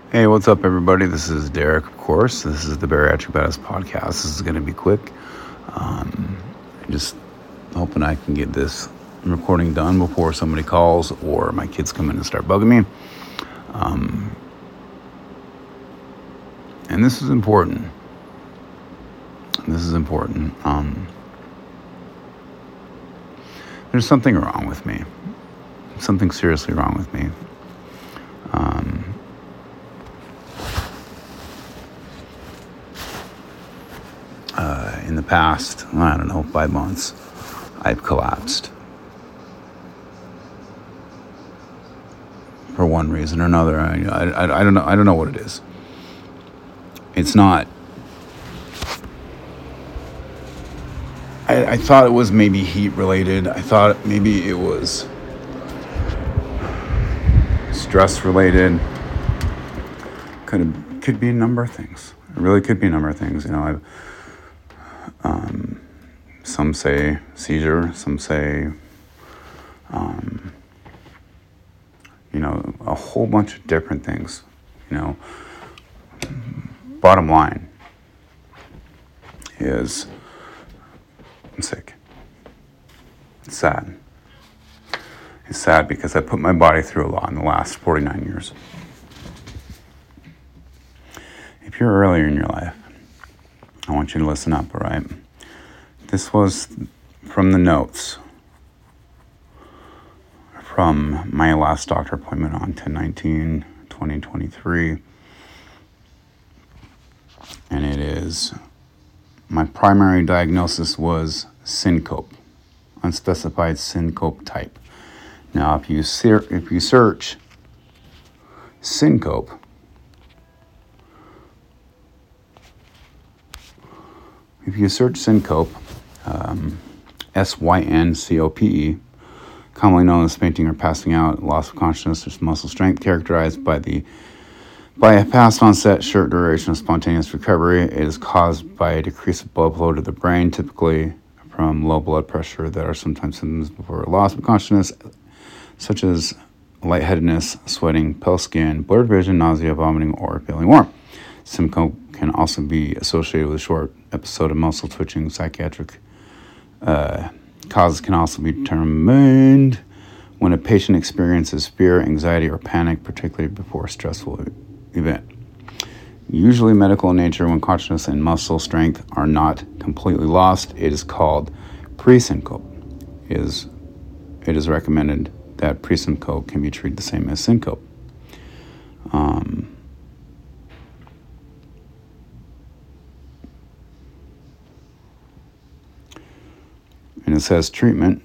Hey, what's up, everybody? This is Derek, of course. This is the Bariatric Badass Podcast. This is going to be quick. Just hoping I can get this recording done before somebody calls or my kids come in and start bugging me. And this is important. There's something wrong with me. Something seriously wrong with me. In the past, 5 months, I've collapsed. For one reason or another. I don't know. I don't know what it is. It's not. I thought it was maybe heat related. I thought maybe it was stress related. Could be a number of things. It really could be a number of things. Some say seizure. Some say, a whole bunch of different things. Bottom line is I'm sick. It's sad. It's sad because I put my body through a lot in the last 49 years. If you're earlier in your life, I want you to listen up, all right? This was from the notes from my last doctor appointment on 10/19/2023. And it is, my primary diagnosis was syncope, unspecified syncope type. Now, if you search syncope, SYNCOPE, commonly known as fainting or passing out, loss of consciousness or muscle strength, characterized by a past onset, short duration of spontaneous recovery. It is caused by a decrease of blood flow to the brain, typically from low blood pressure. There are sometimes symptoms before loss of consciousness, such as lightheadedness, sweating, pale skin, blurred vision, nausea, vomiting, or feeling warm. Syncope can also be associated with a short episode of muscle twitching. Psychiatric causes can also be determined when a patient experiences fear, anxiety, or panic, particularly before a stressful event. Usually medical in nature. When consciousness and muscle strength are not completely lost, it is called pre-syncope. It is recommended that pre-syncope can be treated the same as syncope. And it says treatment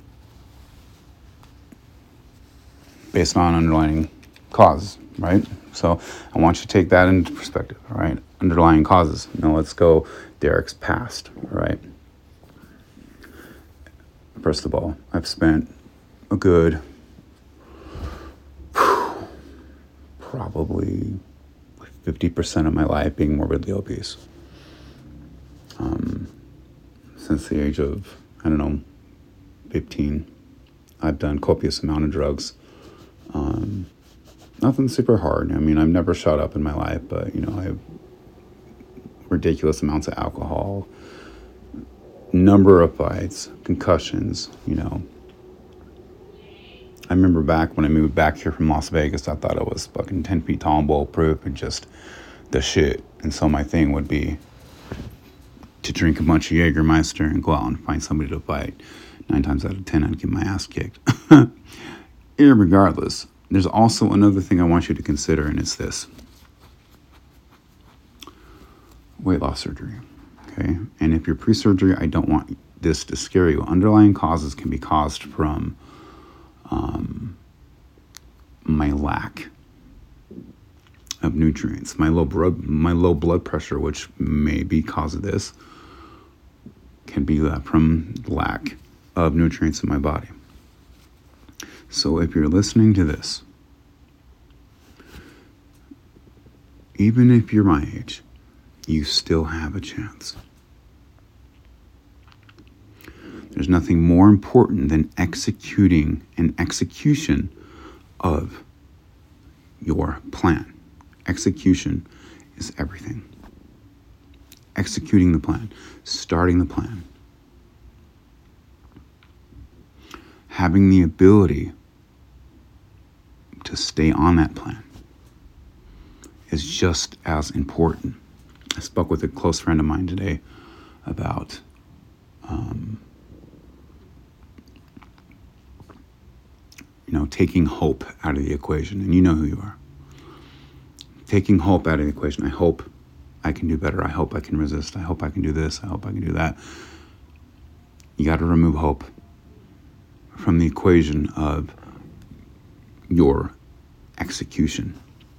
based on underlying cause, right? So I want you to take that into perspective, all right? Underlying causes. Now let's go Derek's past, all right? First of all, I've spent a good probably 50% of my life being morbidly obese. Since the age of, 15, I've done copious amount of drugs. Nothing super hard. I've never shot up in my life, but, I have ridiculous amounts of alcohol, number of fights, concussions, I remember back when I moved back here from Las Vegas, I thought I was fucking 10 feet tall and bulletproof and just the shit. And so my thing would be to drink a bunch of Jägermeister and go out and find somebody to fight. 9 times out of 10, I'd get my ass kicked. Irregardless, there's also another thing I want you to consider, and it's this. Weight loss surgery, okay? And if you're pre-surgery, I don't want this to scare you. Underlying causes can be caused from my lack of nutrients, my low blood pressure, which may be cause of this, can be from lack of nutrients in my body. So if you're listening to this, even if you're my age, you still have a chance. There's nothing more important than execution of your plan. Execution is everything. Executing the plan, starting the plan, having the ability to stay on that plan is just as important. I spoke with a close friend of mine today about taking hope out of the equation, and you know who you are. Taking hope out of the equation. I hope I can do better. I hope I can resist. I hope I can do this. I hope I can do that. You got to remove hope from the equation of your execution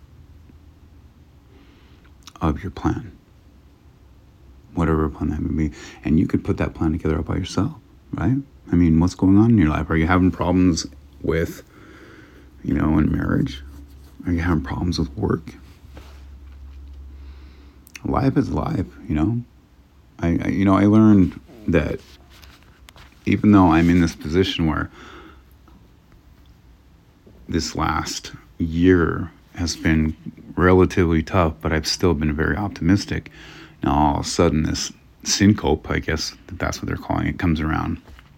of your plan, whatever plan that may be. And you could put that plan together all by yourself, right? I mean, what's going on in your life? Are you having problems with, in marriage? Are you having problems with work? Life is life, I learned that even though I'm in this position where this last year has been relatively tough, but I've still been very optimistic. Now all of a sudden this syncope, I guess that's what they're calling it, comes around.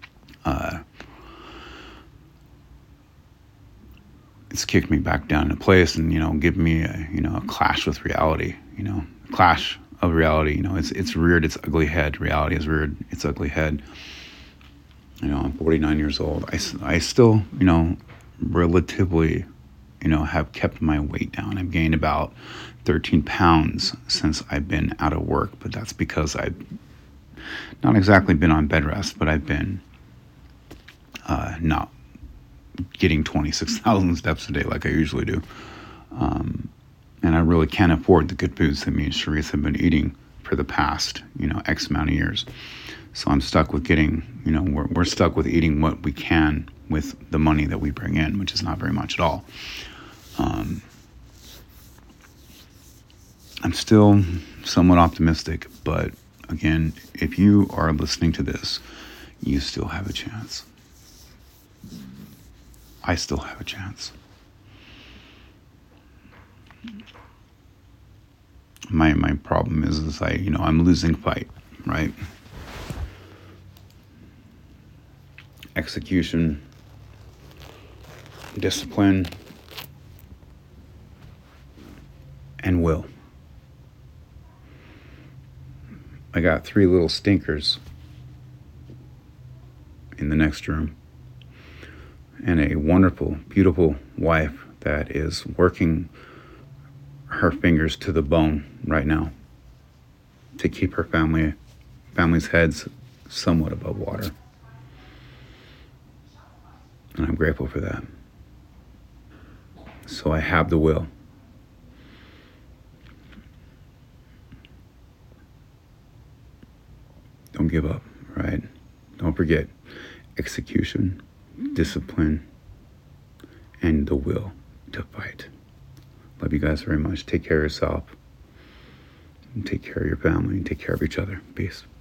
It's kicked me back down into place and, give me a clash with reality, clash of reality. It's reared its ugly head. Reality has reared its ugly head. I'm 49 years old. I still, relatively, have kept my weight down. I've gained about 13 pounds since I've been out of work, but that's because I've not exactly been on bed rest, but I've been not getting 26,000 steps a day like I usually do. And I really can't afford the good foods that me and Sharice have been eating for the past, X amount of years. So I'm stuck with getting, we're stuck with eating what we can with the money that we bring in, which is not very much at all. I'm still somewhat optimistic, but again, if you are listening to this, you still have a chance. I still have a chance. My problem is I'm losing fight, right? Execution, discipline, and will. I got 3 little stinkers in the next room, and a wonderful, beautiful wife that is working her fingers to the bone right now to keep her family's heads somewhat above water. And I'm grateful for that. So I have the will. Don't give up, right? Don't forget execution, discipline, and the will to fight. Love you guys very much. Take care of yourself. And take care of your family. And take care of each other. Peace.